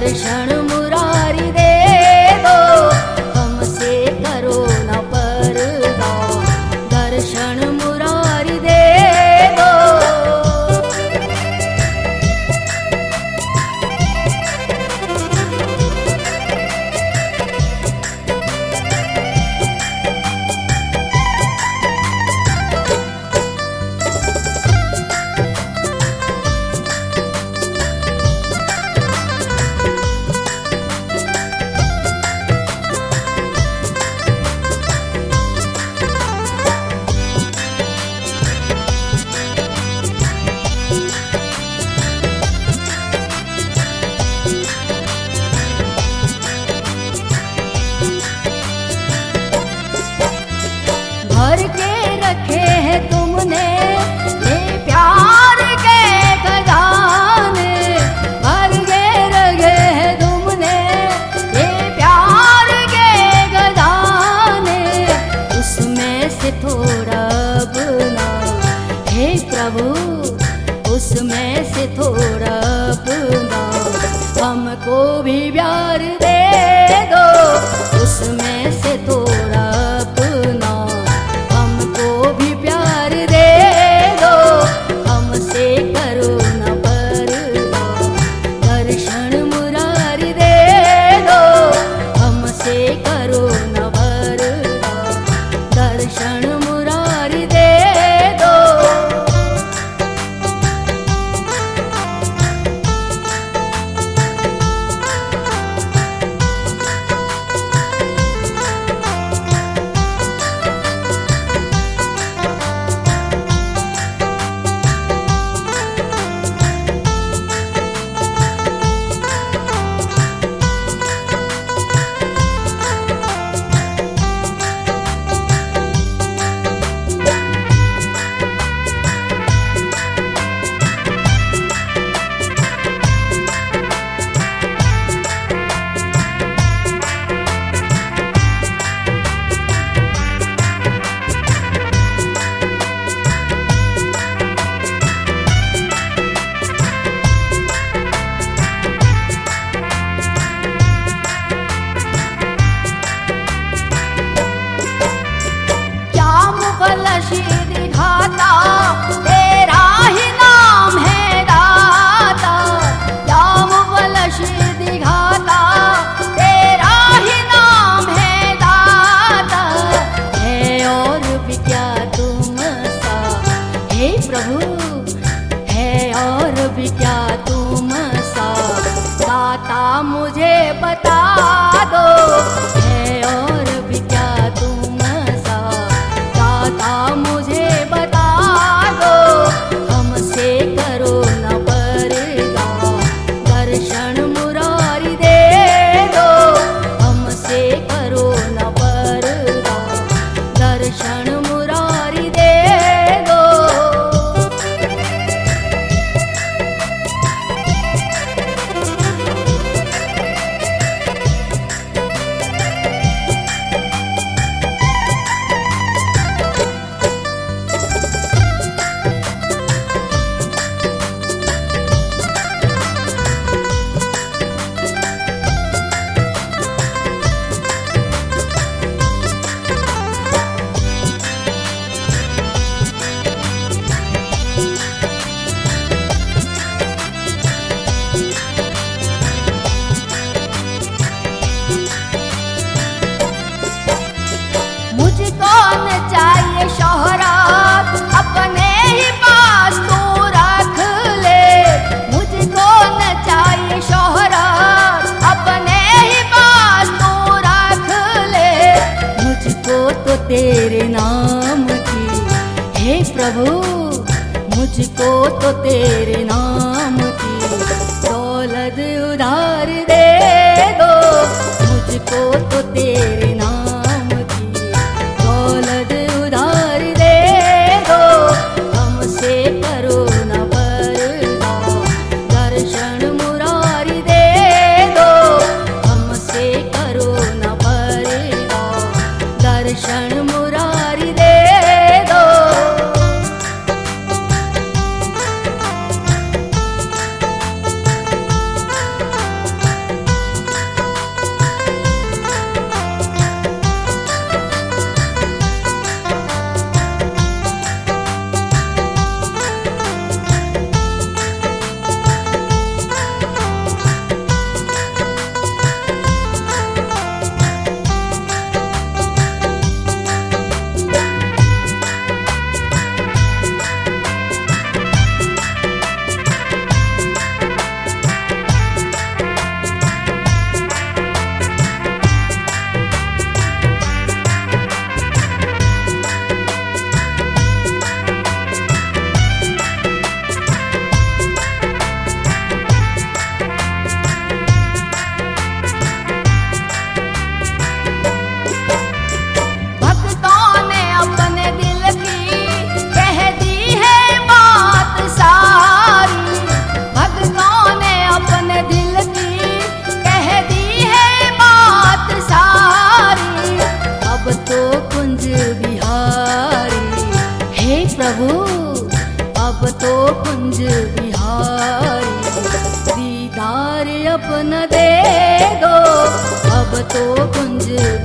दर्शन मुरारी दे दो, हमसे करो न पर्दा, दर्शन मुरारी दे दो। भर के रखे हैं तुमने ये प्यार के खजाने, भर के रखे हैं तुमने ये प्यार के खजाने, उसमें से थोड़ा अपना हे प्रभु, उसमें से थोड़ा अपना हमको भी प्यार दे दो, उसमें से थोड़ा अपना हमको भी प्यार दे दो, हमसे करो न पर्दा, दर्शन मुरारी दे दो, हमसे करो न पर्दा, दर्शन मुरारी दे दो। दिखाता तेरा ही नाम है दाता, क्या मुबलशी दिखाता तेरा ही नाम है दाता, है और भी क्या तुम सा हे प्रभु, है और भी क्या तुम सा दाता मुझे बता दो, है और भी क्या तुम सा दाता मुझे बता दो, हमसे करो न पर्दा, दर्शन मुरारी दे दो, हमसे करो न पर्दा, दर्शन मुरारी दे दो। मुझको न चाहिए शोहरत, अपने ही पास तू रख ले, मुझको न चाहिए शोहरत, अपने ही पास तू रख ले, मुझको तो तेरे नाम की हे प्रभु, मुझको तो तेरे नाम की दौलत उधार दे दो, मुझको तो तेरे नाम की दौलत उधार दे दो, हमसे करो न पर्दा, दर्शन मुरारी दे दो, हमसे करो न पर्दा, दर्शन मुरारी दे दो। न दे दो, अब तो कुंज